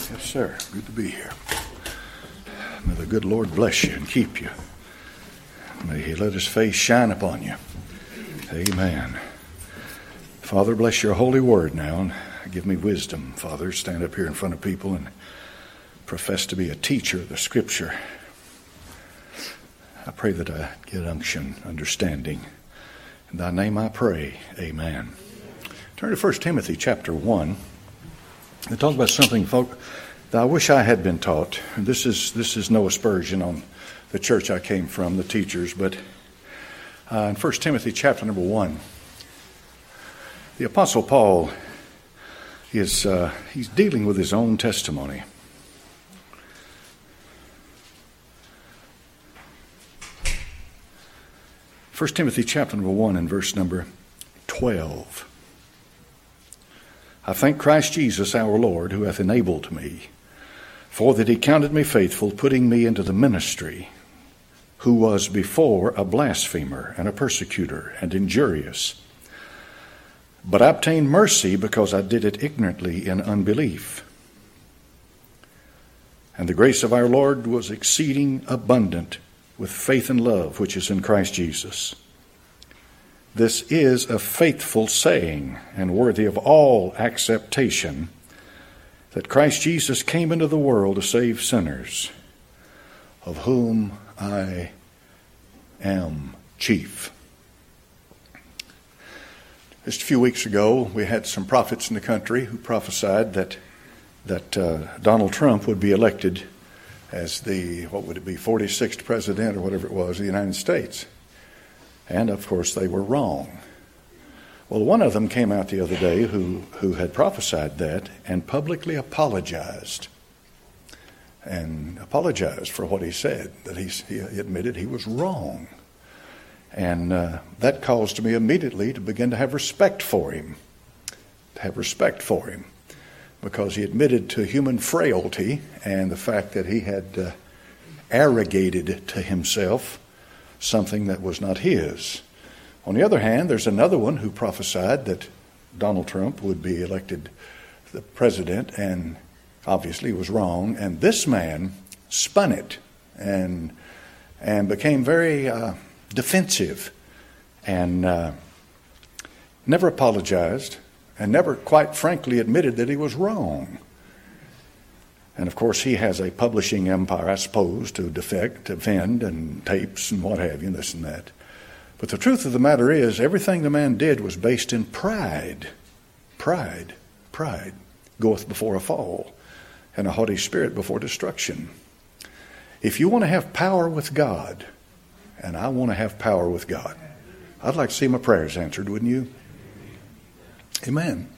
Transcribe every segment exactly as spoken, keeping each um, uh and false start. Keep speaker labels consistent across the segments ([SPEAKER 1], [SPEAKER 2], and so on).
[SPEAKER 1] Yes, sir. Good to be here. May the good Lord bless you and keep you. May He let His face shine upon you. Amen. Father, bless your holy word now and give me wisdom, Father. Stand up here in front of people and profess to be a teacher of the Scripture. I pray that I get unction, understanding. In thy name I pray. Amen. Turn to First Timothy chapter one. They talk about something, folk, that I wish I had been taught. And this is this is no aspersion on the church I came from, the teachers, but uh, in First Timothy chapter number one, the Apostle Paul is uh, he's dealing with his own testimony. First Timothy chapter number one and verse number twelve. I thank Christ Jesus our Lord, who hath enabled me, for that he counted me faithful, putting me into the ministry, who was before a blasphemer and a persecutor and injurious. But I obtained mercy because I did it ignorantly in unbelief. And the grace of our Lord was exceeding abundant with faith and love, which is in Christ Jesus. This is a faithful saying and worthy of all acceptation, that Christ Jesus came into the world to save sinners, of whom I am chief. Just a few weeks ago, we had some prophets in the country who prophesied that that uh, Donald Trump would be elected as the, what would it be, forty-sixth president or whatever it was of the United States. And, of course, they were wrong. Well, one of them came out the other day who, who had prophesied that and publicly apologized. And apologized for what he said, that he, he admitted he was wrong. And uh, that caused me immediately to begin to have respect for him. To have respect for him. Because he admitted to human frailty and the fact that he had uh, arrogated to himself something that was not his. On the other hand, there's another one who prophesied that Donald Trump would be elected the president, and obviously was wrong. And this man spun it and and became very uh, defensive and uh, never apologized and never quite frankly admitted that he was wrong. And, of course, he has a publishing empire, I suppose, to defect, defend, and tapes and what have you, and this and that. But the truth of the matter is, everything the man did was based in pride. Pride. Pride goeth before a fall, and a haughty spirit before destruction. If you want to have power with God, and I want to have power with God, I'd like to see my prayers answered, wouldn't you? Amen.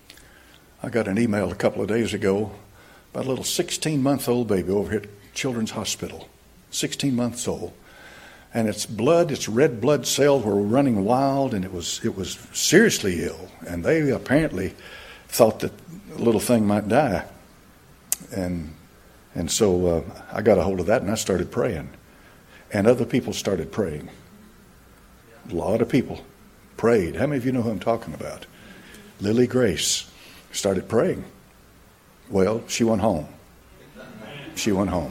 [SPEAKER 1] I got an email a couple of days ago about a little sixteen-month-old baby over here at Children's Hospital. sixteen months old. And its blood, its red blood cells were running wild, and it was it was seriously ill. And they apparently thought that the little thing might die. And and so uh, I got a hold of that, and I started praying. And other people started praying. A lot of people prayed. How many of you know who I'm talking about? Lily Grace started praying. Well, she went home. She went home.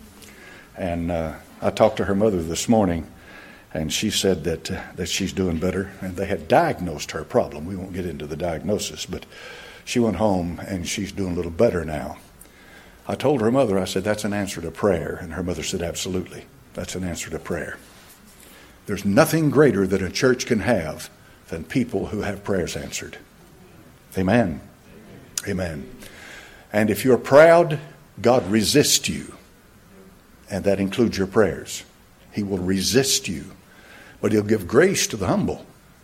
[SPEAKER 1] And uh, I talked to her mother this morning, and she said that uh, that she's doing better. And they had diagnosed her problem. We won't get into the diagnosis, but she went home, and she's doing a little better now. I told her mother, I said, that's an answer to prayer. And her mother said, absolutely, that's an answer to prayer. There's nothing greater that a church can have than people who have prayers answered. Amen. Amen. And if you're proud, God resists you. And that includes your prayers. He will resist you. But He'll give grace to the humble.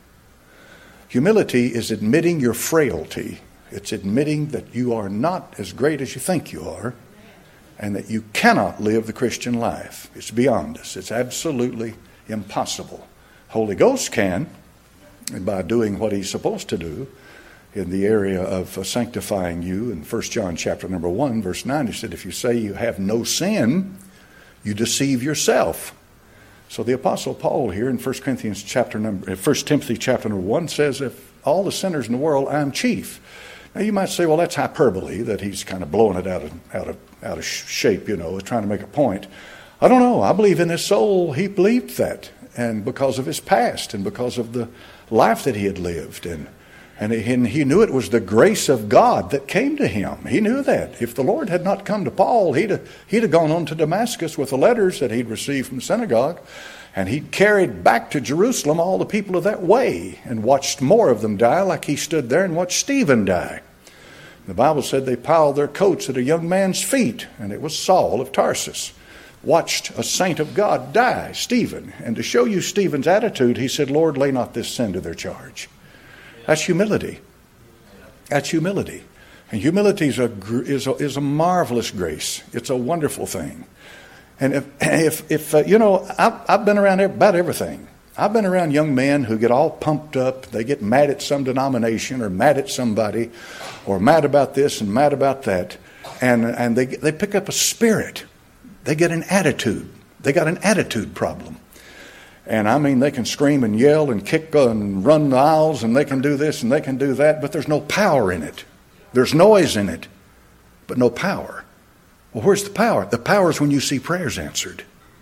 [SPEAKER 1] Humility is admitting your frailty. It's admitting that you are not as great as you think you are. And that you cannot live the Christian life. It's beyond us. It's absolutely impossible. Holy Ghost can, and by doing what He's supposed to do, in the area of uh, sanctifying you. In First John chapter number one, verse nine, he said, if you say you have no sin, you deceive yourself. So the Apostle Paul here in First Corinthians chapter number, First Timothy chapter number one says, if all the sinners in the world, I'm chief. Now you might say, well, that's hyperbole, that he's kind of blowing it out of, out of, out of shape, you know, trying to make a point. I don't know. I believe in his soul he believed that, and because of his past and because of the life that he had lived. And, and, he, and he knew it was the grace of God that came to him. He knew that. If the Lord had not come to Paul, he'd have, he'd have gone on to Damascus with the letters that he'd received from the synagogue, and he'd carried back to Jerusalem all the people of that way and watched more of them die, like he stood there and watched Stephen die. The Bible said they piled their coats at a young man's feet, and it was Saul of Tarsus. Watched a saint of God die, Stephen. And to show you Stephen's attitude, he said, Lord, lay not this sin to their charge. That's humility. That's humility. And humility is a, is a, is a marvelous grace. It's a wonderful thing. And if, if, if uh, you know, I've, I've been around about everything. I've been around young men who get all pumped up. They get mad at some denomination or mad at somebody or mad about this and mad about that. And, and they, they pick up a spirit. They get an attitude. They got an attitude problem. And I mean, they can scream and yell and kick and run the aisles, and they can do this and they can do that, but there's no power in it. There's noise in it, but no power. Well, where's the power? The power is when you see prayers answered.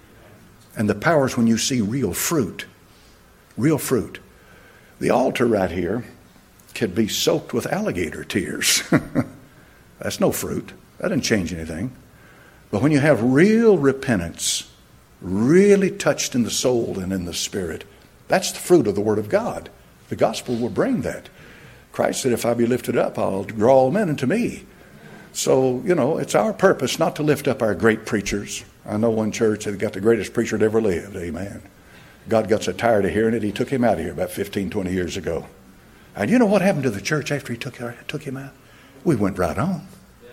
[SPEAKER 1] And the power is when you see real fruit. Real fruit. The altar right here could be soaked with alligator tears. That's no fruit. That doesn't change anything. But when you have real repentance, really touched in the soul and in the spirit, that's the fruit of the Word of God. The gospel will bring that. Christ said, if I be lifted up, I'll draw all men unto me. So, you know, it's our purpose not to lift up our great preachers. I know one church that got the greatest preacher that ever lived. Amen. God got so tired of hearing it, he took him out of here about fifteen, twenty years ago. And you know what happened to the church after he took, took him out? We went right on.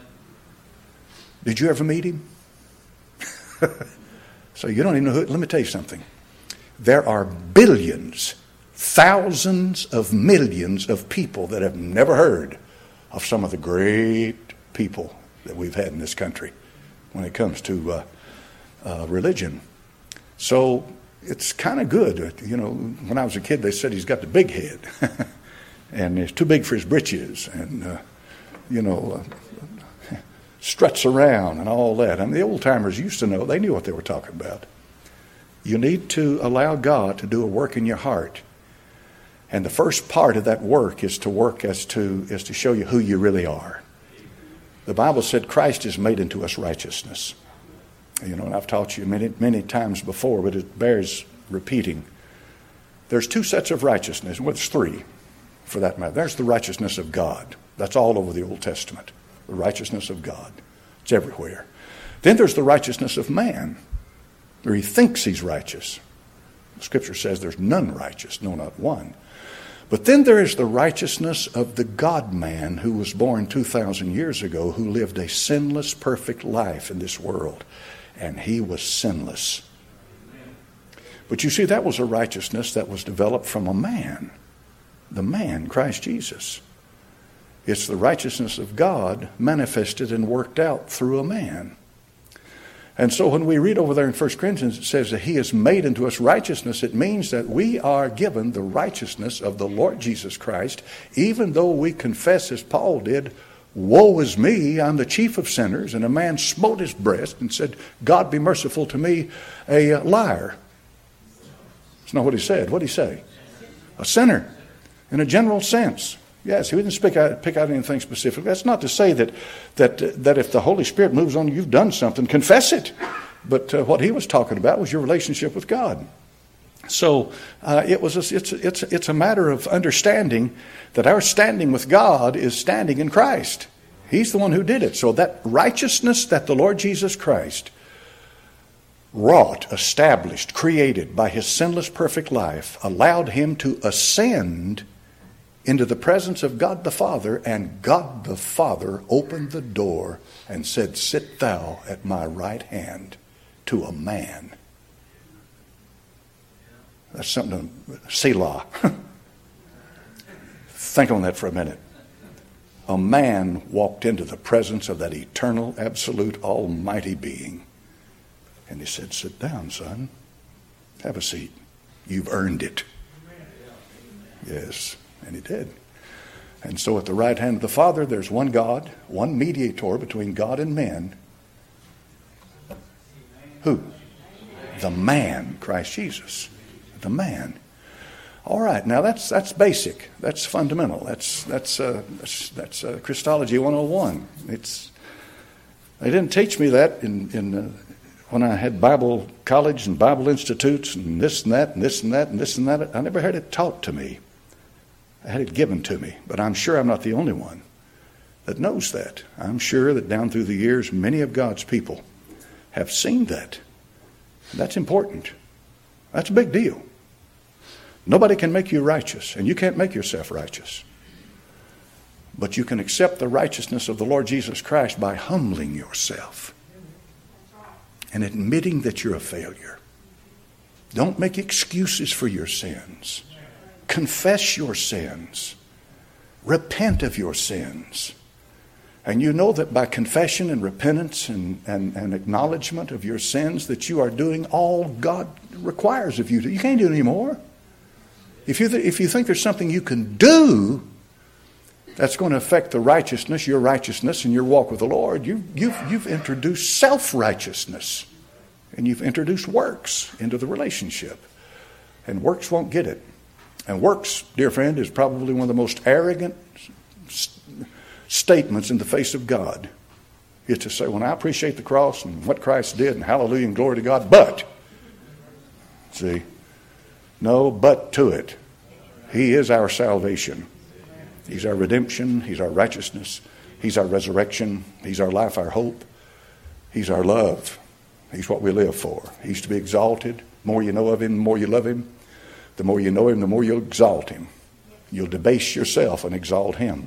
[SPEAKER 1] Did you ever meet him? So you don't even know who. Let me tell you something. There are billions, thousands of millions of people that have never heard of some of the great people that we've had in this country when it comes to uh, uh, religion. So it's kind of good. You know, when I was a kid, they said he's got the big head. And it's too big for his britches. And, uh, you know... Uh, struts around and all that. I mean, the old-timers used to know. They knew what they were talking about. You need to allow God to do a work in your heart. And the first part of that work is to work as to is to show you who you really are. The Bible said Christ is made into us righteousness. You know, and I've taught you many, many times before, but it bears repeating. There's two sets of righteousness. Well, there's three, for that matter. There's the righteousness of God. That's all over the Old Testament. The righteousness of God. It's everywhere. Then there's the righteousness of man, where he thinks he's righteous. The Scripture says there's none righteous, no, not one. But then there is the righteousness of the God-man who was born two thousand years ago, who lived a sinless, perfect life in this world. And he was sinless. But you see, that was a righteousness that was developed from a man. The man, Christ Jesus. It's the righteousness of God manifested and worked out through a man. And so when we read over there in First Corinthians, it says that he has made unto us righteousness. It means that we are given the righteousness of the Lord Jesus Christ, even though we confess, as Paul did, woe is me, I'm the chief of sinners. And a man smote his breast and said, God be merciful to me, a liar. That's not what he said. What did he say? A sinner, in a general sense. Yes, he didn't pick out, pick out anything specific. That's not to say that that that if the Holy Spirit moves on you, you've done something, confess it. But uh, what he was talking about was your relationship with God. So uh, it was a, it's it's it's a matter of understanding that our standing with God is standing in Christ. He's the one who did it. So that righteousness that the Lord Jesus Christ wrought, established, created by his sinless, perfect life, allowed him to ascend into the presence of God the Father, and God the Father opened the door and said, sit thou at my right hand, to a man. That's something to, Selah. Think on that for a minute. A man walked into the presence of that eternal, absolute, almighty being. And he said, sit down, son. Have a seat. You've earned it. Yes. And he did. And so at the right hand of the Father, there's one God, one mediator between God and men. Who? The man, Christ Jesus. The man. All right, now that's that's basic. That's fundamental. That's that's uh, that's, that's uh, Christology one oh one. It's they didn't teach me that in in uh, when I had Bible college and Bible institutes and this and that and this and that and this and that. I never had it taught to me. I had it given to me, but I'm sure I'm not the only one that knows that. I'm sure that down through the years, many of God's people have seen that. That's important. That's a big deal. Nobody can make you righteous, and you can't make yourself righteous. But you can accept the righteousness of the Lord Jesus Christ by humbling yourself and admitting that you're a failure. Don't make excuses for your sins. Confess your sins. Repent of your sins. And you know that by confession and repentance and, and, and acknowledgement of your sins that you are doing all God requires of you. You can't do it anymore. If you, th- if you think there's something you can do that's going to affect the righteousness, your righteousness and your walk with the Lord, you, you've, you've introduced self-righteousness. And you've introduced works into the relationship. And works won't get it. And works, dear friend, is probably one of the most arrogant st- statements in the face of God. Is to say, well, I appreciate the cross and what Christ did and hallelujah and glory to God, but, see, no but to it. He is our salvation. He's our redemption. He's our righteousness. He's our resurrection. He's our life, our hope. He's our love. He's what we live for. He's to be exalted. The more you know of him, the more you love him. The more you know him, the more you'll exalt him. You'll debase yourself and exalt him.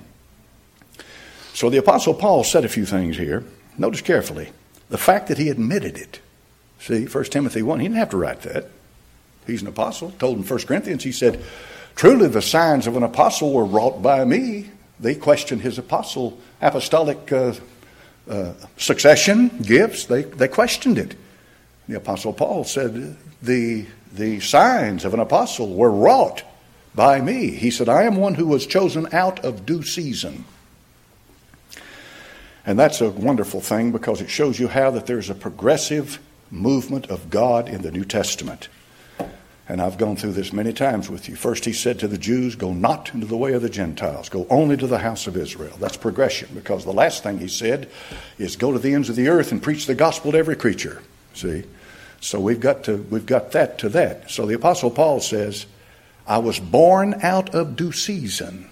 [SPEAKER 1] So the Apostle Paul said a few things here. Notice carefully. The fact that he admitted it. See, First Timothy one, he didn't have to write that. He's an apostle. Told in First Corinthians, he said, truly the signs of an apostle were wrought by me. They questioned his apostle, apostolic uh, uh, succession, gifts. They, they questioned it. The Apostle Paul said, the, the signs of an apostle were wrought by me. He said, I am one who was chosen out of due season. And that's a wonderful thing because it shows you how that there's a progressive movement of God in the New Testament. And I've gone through this many times with you. First he said to the Jews, go not into the way of the Gentiles. Go only to the house of Israel. That's progression, because the last thing he said is go to the ends of the earth and preach the gospel to every creature. See? So we've got to we've got that to that. So the Apostle Paul says, I was born out of due season.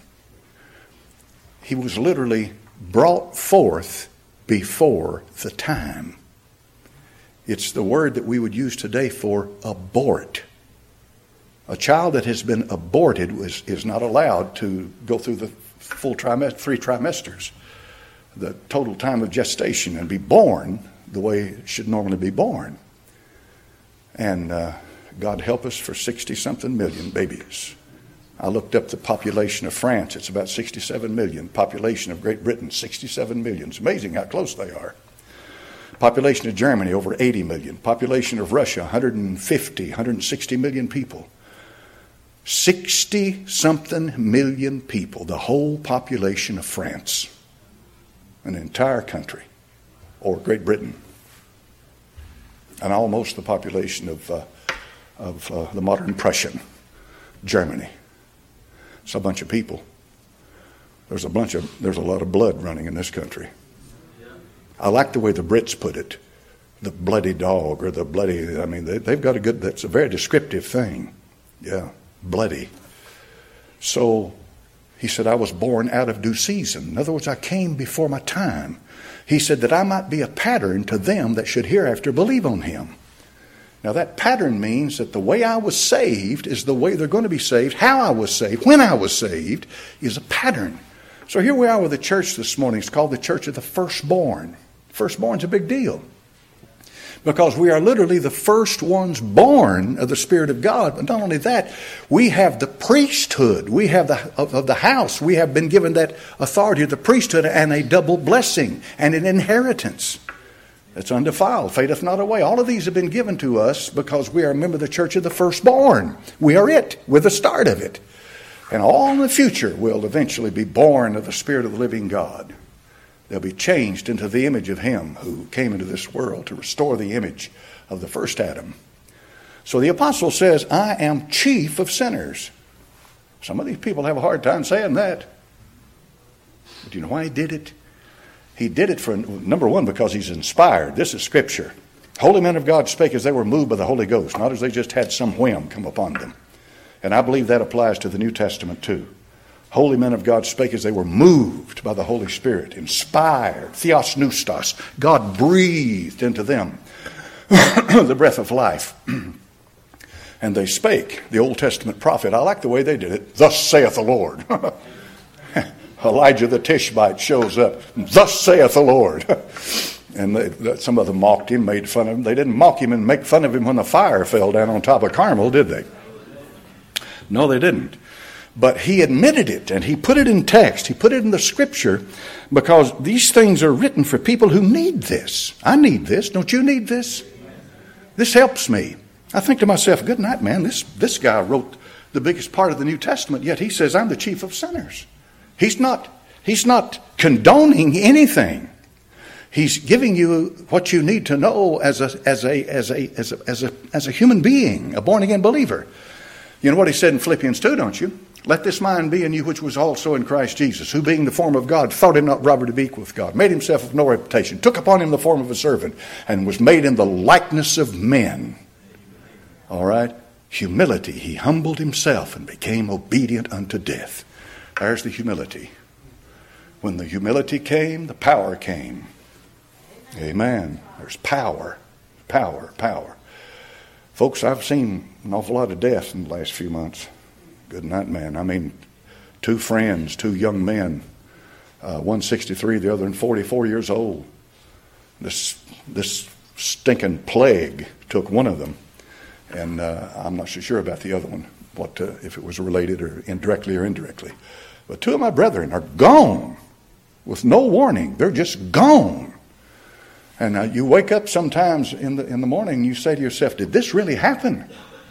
[SPEAKER 1] He was literally brought forth before the time. It's the word that we would use today for abort. A child that has been aborted was, is not allowed to go through the full trimester, three trimesters, the total time of gestation, and be born the way it should normally be born. And uh, God help us for sixty-something million babies. I looked up the population of France. It's about sixty-seven million. Population of Great Britain, sixty-seven million. It's amazing how close they are. Population of Germany, over eighty million. Population of Russia, one hundred fifty, one hundred sixty million people. sixty-something million people, the whole population of France, an entire country, or Great Britain, and almost the population of uh, of uh, the modern Prussian, Germany. It's a bunch of people. There's a bunch of there's a lot of blood running in this country. I like the way the Brits put it, the bloody dog or the bloody. I mean, they, they've got a good. That's a very descriptive thing. Yeah. Bloody. So he said, I was born out of due season. In other words, I came before my time. He said that I might be a pattern to them that should hereafter believe on him. Now that pattern means that the way I was saved is the way they're going to be saved. How I was saved, when I was saved, is a pattern. So here we are with the church this morning. It's called the Church of the Firstborn. Firstborn's a big deal. Because we are literally the first ones born of the Spirit of God. But not only that, we have the priesthood. We have the of, of the house. We have been given that authority of the priesthood and a double blessing and an inheritance. That's undefiled, fadeth not away. All of these have been given to us because we are a member of the Church of the Firstborn. We are it. We're the start of it. And all in the future will eventually be born of the Spirit of the living God. They'll be changed into the image of Him who came into this world to restore the image of the first Adam. So the apostle says, I am chief of sinners. Some of these people have a hard time saying that. But do you know why he did it? He did it for, number one, because he's inspired. This is Scripture. Holy men of God spake as they were moved by the Holy Ghost, not as they just had some whim come upon them. And I believe that applies to the New Testament too. Holy men of God spake as they were moved by the Holy Spirit, inspired, theos neustos. God breathed into them the breath of life. And they spake, the Old Testament prophet. I like the way they did it. Thus saith the Lord. Elijah the Tishbite shows up. Thus saith the Lord. And they, some of them mocked him, made fun of him. They didn't mock him and make fun of him when the fire fell down on top of Carmel, did they? No, they didn't. But he admitted it, and he put it in text. He put it in the Scripture, because these things are written for people who need this. I need this. Don't you need this? This helps me. I think to myself, good night, man. This, this guy wrote the biggest part of the New Testament, yet he says, I'm the chief of sinners. He's not, he's not condoning anything. He's giving you what you need to know as a, as a, as a, as a, as a, as a human being, a born-again believer. You know what he said in Philippians two, don't you? Let this mind be in you which was also in Christ Jesus, who being the form of God, thought him not robbery to be equal with God, made himself of no reputation, took upon him the form of a servant, and was made in the likeness of men. All right? Humility. He humbled himself and became obedient unto death. There's the humility. When the humility came, the power came. Amen. There's power. Power. Power. Folks, I've seen an awful lot of death in the last few months. Good night, man. I mean, two friends, two young men, uh, one sixty-three, the other forty-four years old. This this stinking plague took one of them, and uh, I'm not so sure about the other one, what uh, if it was related or indirectly or indirectly. But two of my brethren are gone with no warning. They're just gone. And uh, you wake up sometimes in the in the morning and you say to yourself, did this really happen?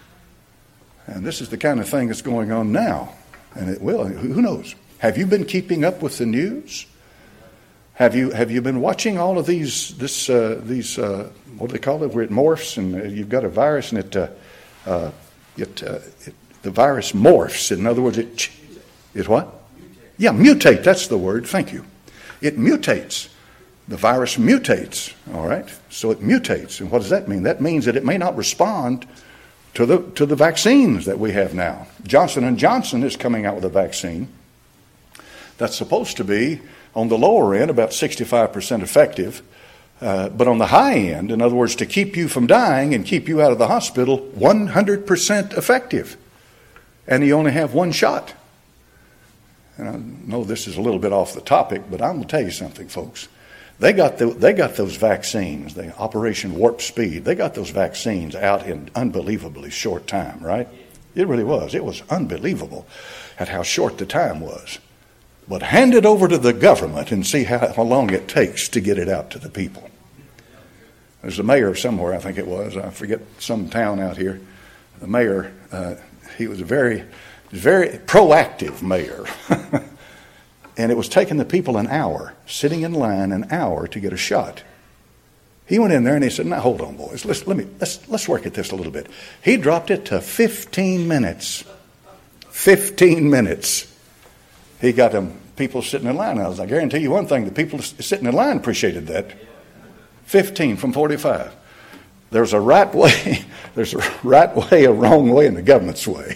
[SPEAKER 1] And this is the kind of thing that's going on now. And it will. Who knows? Have you been keeping up with the news? Have you have you been watching all of these, this uh, these, uh, what do they call it, where it morphs and uh, you've got a virus and it, uh, uh, it, uh, it, the virus morphs. In other words, it, it what? Yeah, mutate. That's the word. Thank you. It mutates. The virus mutates. All right. So it mutates. And what does that mean? That means that it may not respond to the to the vaccines that we have now. Johnson and Johnson is coming out with a vaccine that's supposed to be on the lower end about sixty-five percent effective, uh, but on the high end, in other words, to keep you from dying and keep you out of the hospital, one hundred percent effective. And you only have one shot. And I know this is a little bit off the topic, but I'm going to tell you something, folks. They got the, they got those vaccines, the Operation Warp Speed. They got those vaccines out in unbelievably short time, right? It really was. It was unbelievable at how short the time was. But hand it over to the government and see how, how long it takes to get it out to the people. There's a mayor somewhere, I think it was. I forget, some town out here. The mayor, uh, he was a very, very proactive mayor. And it was taking the people an hour, sitting in line an hour to get a shot. He went in there and he said, now hold on, boys, let's let me let's let's work at this a little bit. He dropped it to fifteen minutes. Fifteen minutes. He got them people sitting in line. I was, I guarantee you one thing, the people sitting in line appreciated that. Fifteen from forty-five. There's a right way, there's a right way, a wrong way, and the government's way.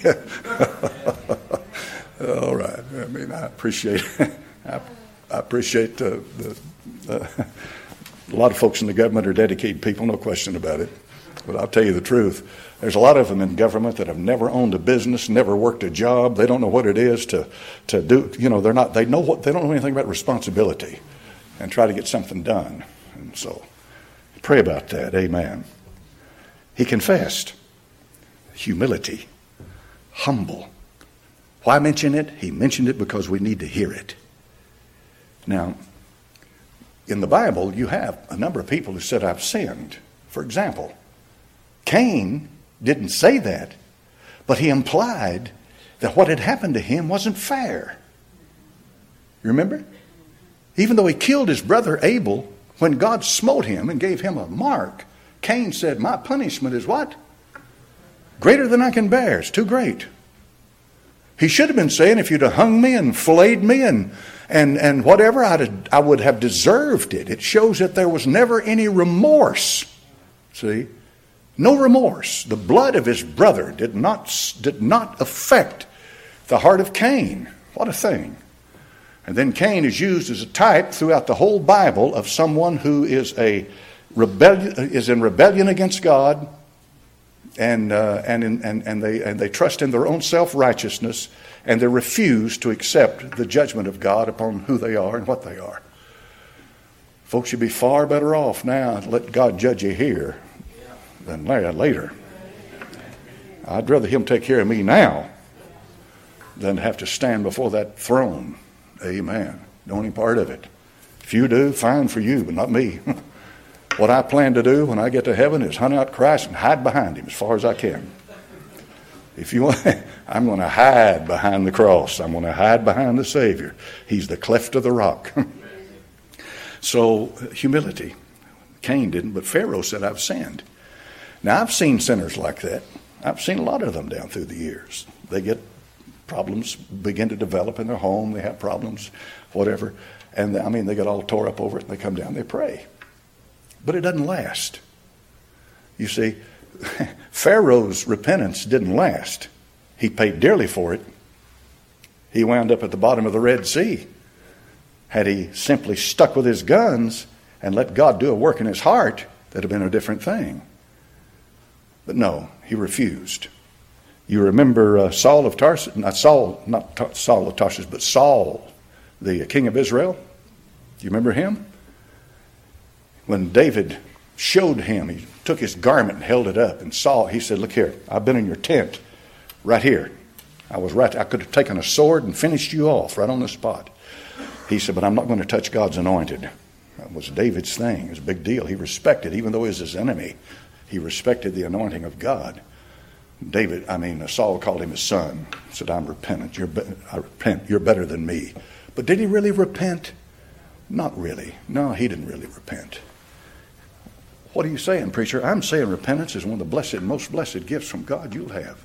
[SPEAKER 1] All right. I mean, I appreciate I, I appreciate uh, the, uh, a lot of folks in the government are dedicated people, no question about it. But I'll tell you the truth. There's a lot of them in government that have never owned a business, never worked a job. They don't know what it is to to do. You know, they're not. They know what they don't know anything about responsibility, and try to get something done. And so, pray about that. Amen. He confessed humility, humble. Why mention it? He mentioned it because we need to hear it. Now, in the Bible, you have a number of people who said, I've sinned. For example, Cain didn't say that, but he implied that what had happened to him wasn't fair. You remember? Even though he killed his brother Abel, when God smote him and gave him a mark, Cain said, my punishment is what? Greater than I can bear. It's too great. He should have been saying, if you'd have hung me and filleted me and and, and whatever, I'd have, I would have deserved it. It shows that there was never any remorse. See? No remorse. The blood of his brother did not, did not affect the heart of Cain. What a thing. And then Cain is used as a type throughout the whole Bible of someone who is a rebellion, is in rebellion against God, and uh, and, in, and and they and they trust in their own self-righteousness, and they refuse to accept the judgment of God upon who they are and what they are. Folks, you'd be far better off now to let God judge you here than later. I'd rather Him take care of me now than have to stand before that throne. Amen. Don't any part of it. If you do, fine for you, but not me. What I plan to do when I get to heaven is hunt out Christ and hide behind Him as far as I can. If you want, I'm going to hide behind the cross. I'm going to hide behind the Savior. He's the cleft of the rock. So, humility. Cain didn't, but Pharaoh said, I've sinned. Now, I've seen sinners like that. I've seen a lot of them down through the years. They get problems, begin to develop in their home. They have problems, whatever. And, I mean, they get all tore up over it, and they come down, they pray. But it doesn't last. You see, Pharaoh's repentance didn't last. He paid dearly for it. He wound up at the bottom of the Red Sea. Had he simply stuck with his guns and let God do a work in his heart, that'd have been a different thing. But no, he refused. You remember uh, Saul of Tarsus, not Saul, not Ta- Saul of Tarsus, but Saul, the king of Israel. Do you remember him? When David showed him, he took his garment and held it up and saw, he said, look here, I've been in your tent right here. I was right, I could have taken a sword and finished you off right on the spot. He said, but I'm not going to touch God's anointed. That was David's thing. It was a big deal. He respected, even though he was his enemy, he respected the anointing of God. David, I mean, Saul called him his son. He said, I'm repentant. You're be- I repent. You're better than me. But did he really repent? Not really. No, he didn't really repent. What are you saying, preacher? I'm saying repentance is one of the blessed, most blessed gifts from God you'll have.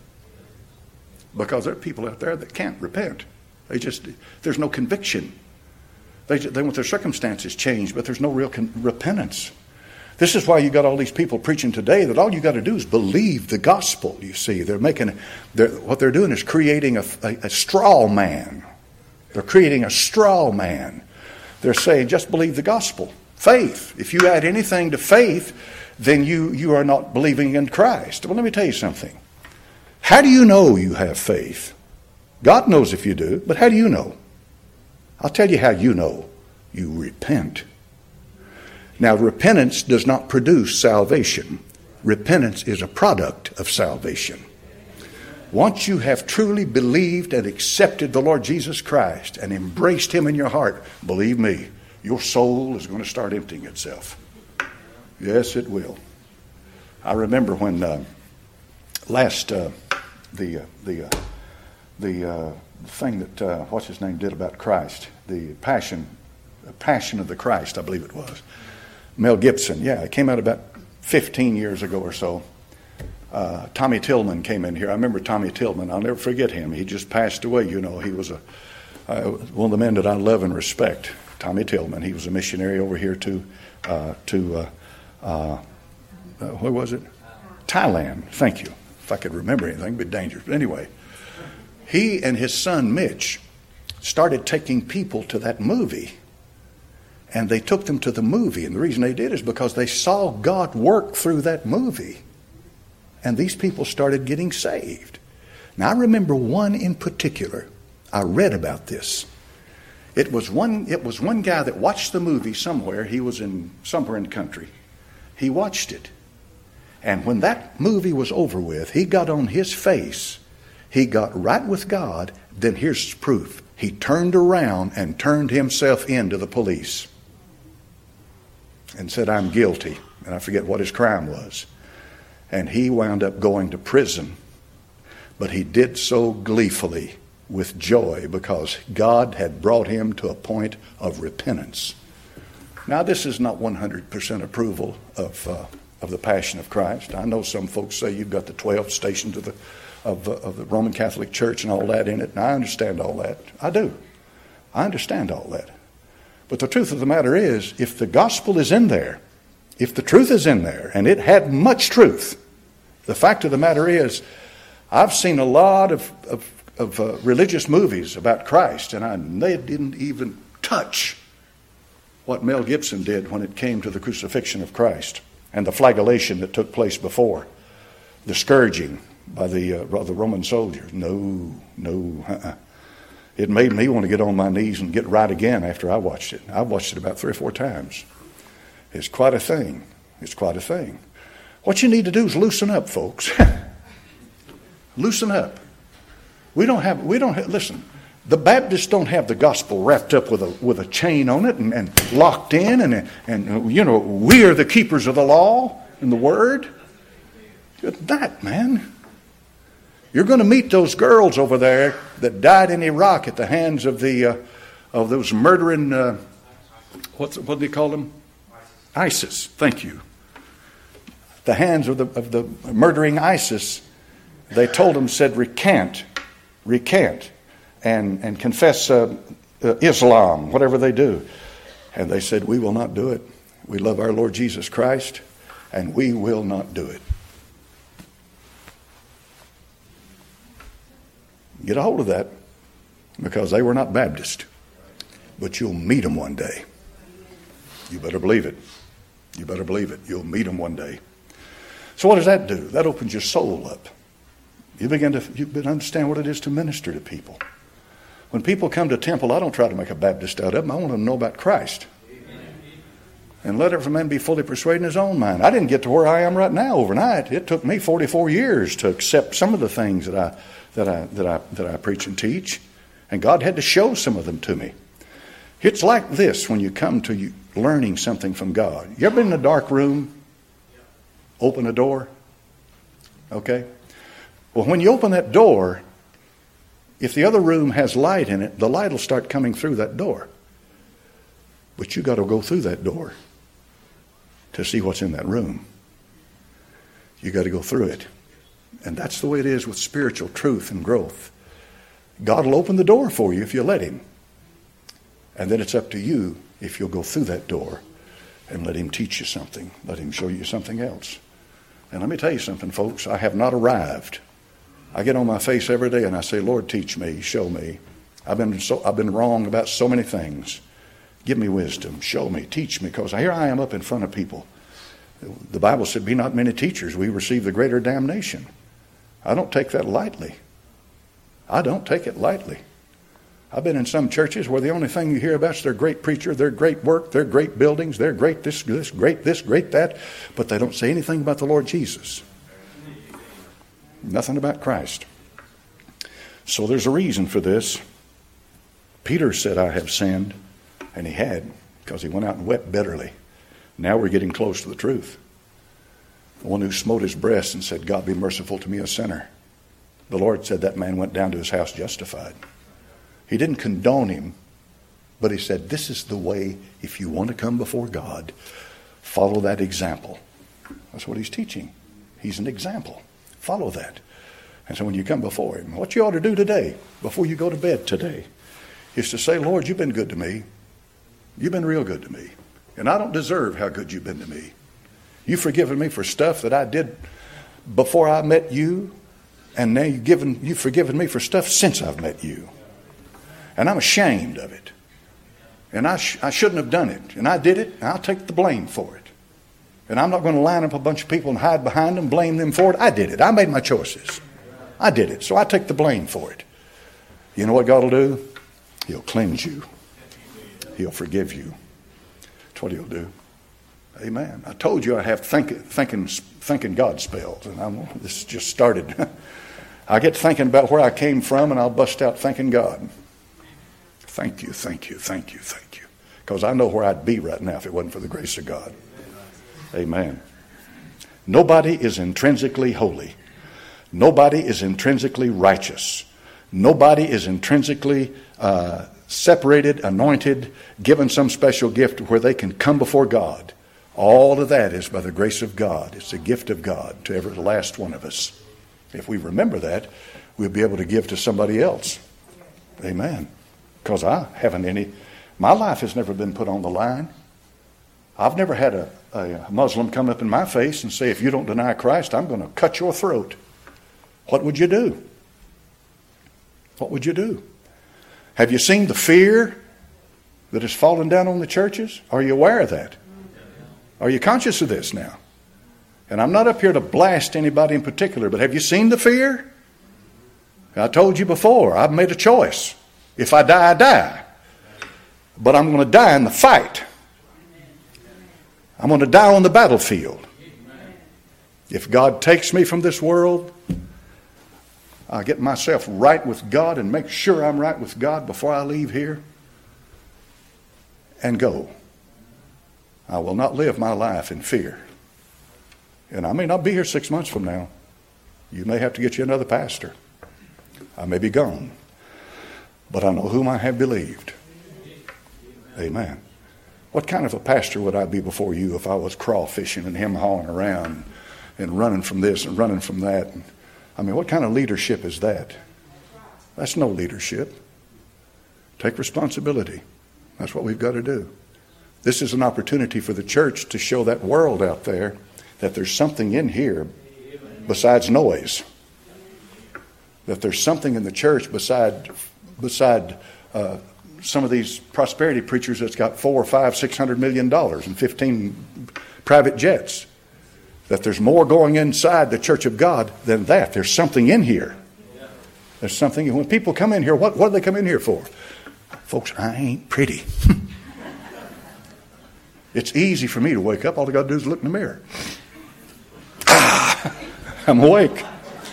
[SPEAKER 1] Because there are people out there that can't repent. They just, there's no conviction. They, they want their circumstances changed, but there's no real con- repentance. This is why you got all these people preaching today that all you got to do is believe the gospel. You see, they're making, they're, what they're doing is creating a, a, a straw man. They're creating a straw man. They're saying just believe the gospel. Faith. If you add anything to faith, then you, you are not believing in Christ. Well, let me tell you something. How do you know you have faith? God knows if you do, but how do you know? I'll tell you how you know. You repent. Now, repentance does not produce salvation. Repentance is a product of salvation. Once you have truly believed and accepted the Lord Jesus Christ and embraced Him in your heart, believe me, your soul is going to start emptying itself. Yes, it will. I remember when uh, last uh, the uh, the uh, the uh, thing that uh, what's his name did about Christ, the passion, the Passion of the Christ, I believe it was. Mel Gibson, yeah, it came out about fifteen years ago or so. Uh, Tommy Tillman came in here. I remember Tommy Tillman. I'll never forget him. He just passed away. You know, he was a uh, one of the men that I love and respect. Tommy Tillman. He was a missionary over here to uh, to uh, uh, uh, where was it? Thailand. Thank you. If I could remember anything, it'd be dangerous. But anyway, he and his son Mitch started taking people to that movie. And they took them to the movie. And the reason they did is because they saw God work through that movie. And these people started getting saved. Now, I remember one in particular. I read about this. It was one, it was one guy that watched the movie somewhere. He was in somewhere in the country. He watched it. And when that movie was over with, he got on his face. He got right with God. Then here's proof. He turned around and turned himself in to the police. And said, I'm guilty. And I forget what his crime was. And he wound up going to prison. but he did so gleefully with joy because God had brought him to a point of repentance. Now, this is not one hundred percent approval of uh, of the Passion of Christ. I know some folks say you've got the twelve stations of the of, uh, of the Roman Catholic Church and all that in it, and I understand all that. I do. I understand all that. But the truth of the matter is, if the gospel is in there, if the truth is in there, and it had much truth, the fact of the matter is, I've seen a lot of, of, of uh, religious movies about Christ, and I, they didn't even touch what Mel Gibson did when it came to the crucifixion of Christ and the flagellation that took place before, the scourging by the, uh, by the Roman soldiers. No, no, uh-uh. It made me want to get on my knees and get right again after I watched it. I watched it about three or four times. It's quite a thing. It's quite a thing. What you need to do is loosen up, folks. Loosen up. We don't have, we don't have, listen, the Baptists don't have the gospel wrapped up with a with a chain on it and, and locked in and, and, you know, we are the keepers of the law and the word. That, man. You're going to meet those girls over there that died in Iraq at the hands of the uh, of those murdering, uh, what's, what do they call them? ISIS. Thank you. The hands of the of the murdering ISIS. They told them, said, recant, recant, and and confess uh, uh, Islam, whatever they do. And they said, we will not do it. We love our Lord Jesus Christ, and we will not do it. Get a hold of that, because they were not Baptist. But you'll meet them one day. You better believe it. You better believe it. You'll meet them one day. So what does that do? That opens your soul up. You begin to you begin to understand what it is to minister to people. When people come to temple, I don't try to make a Baptist out of them. I want them to know about Christ. And let every man be fully persuaded in his own mind. I didn't get to where I am right now overnight. It took me forty-four years to accept some of the things that I that I that I that I preach and teach, and God had to show some of them to me. It's like this when you come to you learning something from God. You ever been in a dark room? Open a door? Okay. Well, when you open that door, if the other room has light in it, the light will start coming through that door. But you got to go through that door to see what's in that room. You got to go through it. And that's the way it is with spiritual truth and growth. God will open the door for you if you let him. And then it's up to you if you'll go through that door and let him teach you something. Let him show you something else. And let me tell you something, folks. I have not arrived. I get on my face every day and I say, Lord, teach me, show me. I've been so I've been wrong about so many things. Give me wisdom, show me, teach me, because here I am up in front of people. The Bible said, be not many teachers, we receive the greater damnation. I don't take that lightly. I don't take it lightly. I've been in some churches where the only thing you hear about is their great preacher, their great work, their great buildings, their great this, this, great this, great that, but they don't say anything about the Lord Jesus. Nothing about Christ. So there's a reason for this. Peter said, I have sinned. And he had, because he went out and wept bitterly. Now we're getting close to the truth. The one who smote his breast and said, God be merciful to me, a sinner. The Lord said that man went down to his house justified. He didn't condone him, but he said, this is the way, if you want to come before God, follow that example. That's what he's teaching. He's an example. Follow that. And so when you come before him, what you ought to do today, before you go to bed today, is to say, Lord, you've been good to me. You've been real good to me. And I don't deserve how good you've been to me. You've forgiven me for stuff that I did before I met you. And now you've, given, you've forgiven me for stuff since I've met you. And I'm ashamed of it. And I, sh- I shouldn't have done it. And I did it. And I'll take the blame for it. And I'm not going to line up a bunch of people and hide behind them, blame them for it. I did it. I made my choices. I did it. So I take the blame for it. You know what God will do? He'll cleanse you. He'll forgive you. That's what he'll do. Amen. I told you I have think, thinking, thinking God spells. And I'm, this just started. I get thinking about where I came from and I'll bust out thanking God. Thank you, thank you, thank you, thank you. Because I know where I'd be right now if it wasn't for the grace of God. Amen. Nobody is intrinsically holy. Nobody is intrinsically righteous. Nobody is intrinsically uh, separated, anointed, given some special gift where they can come before God. All of that is by the grace of God. It's a gift of God to every last one of us. If we remember that, we'll be able to give to somebody else. Amen. Because I haven't any, my life has never been put on the line. I've never had a, a Muslim come up in my face and say, if you don't deny Christ, I'm going to cut your throat. What would you do? What would you do? Have you seen the fear that has fallen down on the churches? Are you aware of that? Are you conscious of this now? And I'm not up here to blast anybody in particular, but have you seen the fear? I told you before, I've made a choice. If I die, I die. But I'm going to die in the fight. I'm going to die on the battlefield. If God takes me from this world, I'll get myself right with God and make sure I'm right with God before I leave here and go. I will not live my life in fear. And I may not be here six months from now. You may have to get you another pastor. I may be gone. But I know whom I have believed. Amen. What kind of a pastor would I be before you if I was crawfishing and hem-hawing around and running from this and running from that? I mean, what kind of leadership is that? That's no leadership. Take responsibility. That's what we've got to do. This is an opportunity for the church to show that world out there that there's something in here besides noise. That there's something in the church beside, beside uh, some of these prosperity preachers that's got four or five, six hundred million dollars and fifteen private jets. That there's more going inside the church of God than that. There's something in here. There's something. When people come in here, what, what do they come in here for? Folks, I ain't pretty. It's easy for me to wake up. All I got to do is look in the mirror. Ah, I'm awake.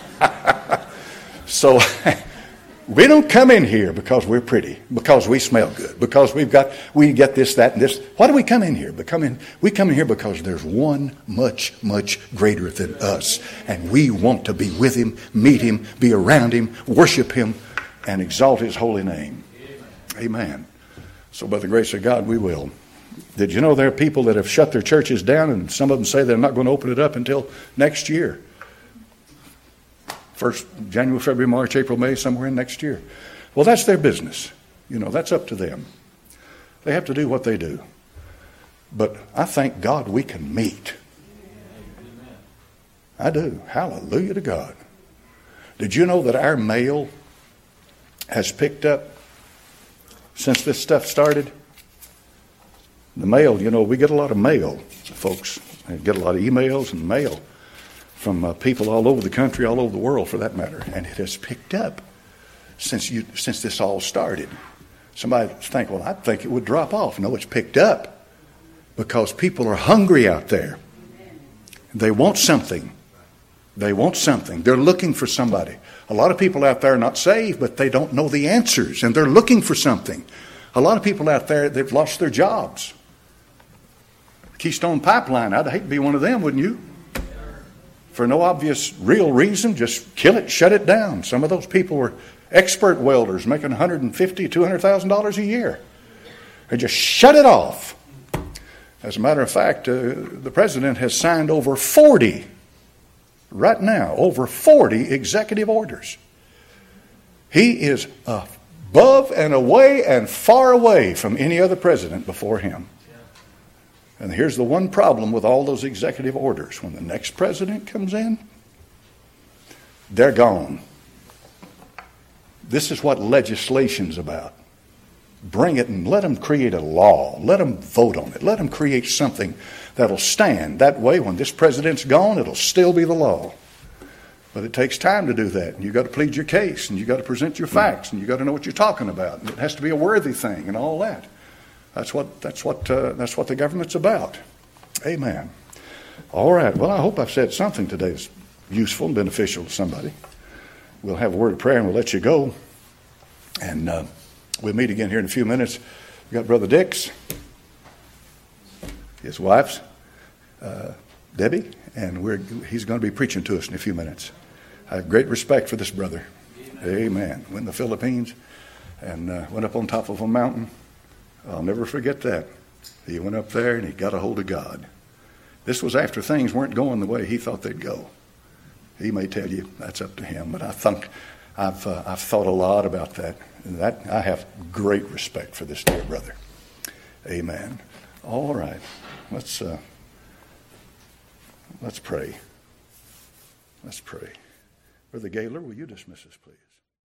[SPEAKER 1] So we don't come in here because we're pretty, because we smell good, because we've got we get this, that, and this. Why do we come in here? We come in, we come in here because there's one much, much greater than us, and we want to be with him, meet him, be around him, worship him, and exalt his holy name. Amen. So by the grace of God, we will. Did you know there are people that have shut their churches down, and some of them say they're not going to open it up until next year? First, January, February, March, April, May, somewhere in next year. Well, that's their business. You know, that's up to them. They have to do what they do. But I thank God we can meet. I do. Hallelujah to God. Did you know that our mail has picked up since this stuff started? The mail, you know, we get a lot of mail, folks. We get a lot of emails and mail from uh, people all over the country, all over the world for that matter. And it has picked up since you since this all started. Somebody think, well, I think it would drop off. No, it's picked up because people are hungry out there. They want something. They want something. They're looking for somebody. A lot of people out there are not saved, but they don't know the answers, and they're looking for something. A lot of people out there, they've lost their jobs. Keystone Pipeline, I'd hate to be one of them, wouldn't you? For no obvious real reason, just kill it, shut it down. Some of those people were expert welders making one hundred fifty thousand dollars, two hundred thousand dollars a year. They just shut it off. As a matter of fact, uh, the president has signed over forty, right now, over forty executive orders. He is above and away and far away from any other president before him. And here's the one problem with all those executive orders. When the next president comes in, they're gone. This is what legislation's about. Bring it and let them create a law. Let them vote on it. Let them create something that'll stand. That way, when this president's gone, it'll still be the law. But it takes time to do that. And you've got to plead your case, and you've got to present your facts, and you've got to know what you're talking about. And it has to be a worthy thing and all that. That's what that's what uh, that's what the government's about. Amen. All right. Well, I hope I've said something today that's useful and beneficial to somebody. We'll have a word of prayer and we'll let you go. And uh, we'll meet again here in a few minutes. We got Brother Dix, his wife, uh, Debbie, and we're he's going to be preaching to us in a few minutes. I have great respect for this brother. Amen. Went in the Philippines and uh, went up on top of a mountain. I'll never forget that. He went up there and he got a hold of God. This was after things weren't going the way he thought they'd go. He may tell you that's up to him, but I think I've uh, I've thought a lot about that. And that I have great respect for this dear brother. Amen. All right, let's uh, let's pray. Let's pray. Brother Gaylor, will you dismiss us, please?